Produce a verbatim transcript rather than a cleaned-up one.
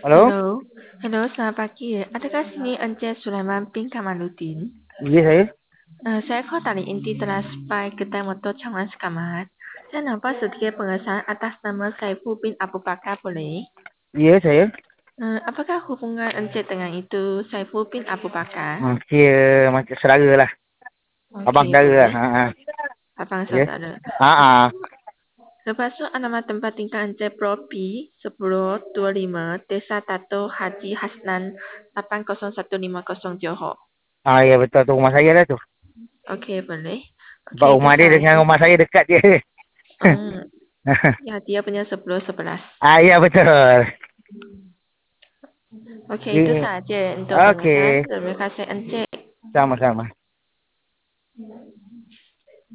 Halo? Hello, hello, selamat pagi. Adakah sini Encik Sulaiman bin Kamaluddin? Ya, saya. Uh, saya call dari inti transpai kedai motor Changlan Sekamat. Saya nampak sedikit pengesahan atas nama Saiful bin Abu Bakar, boleh? Ya, saya. Uh, apakah hubungan Encik dengan itu Saiful bin Abu Bakar? Hmm, kira macam saudara lah. Abang Okey, saudara lah. boleh. Ha, ha. Abang Ya. saudara. Ha, ha. Lepas tu nama tempat tinggal Encik Propi sepuluh dua puluh lima Desa Tato Haji Hasnan lapan kosong satu lima kosong Johor. Ah, ya betul tu rumah saya lah tu. Okey, boleh. Sebab Okey, itu rumah dia dengan sahaja. rumah saya dekat je. Hmm, ya, dia punya sepuluh sebelas. Ah, ya betul. Okey, itu Ya. sahaja untuk pengesahan. Okey. Terima kasih Encik. Sama-sama.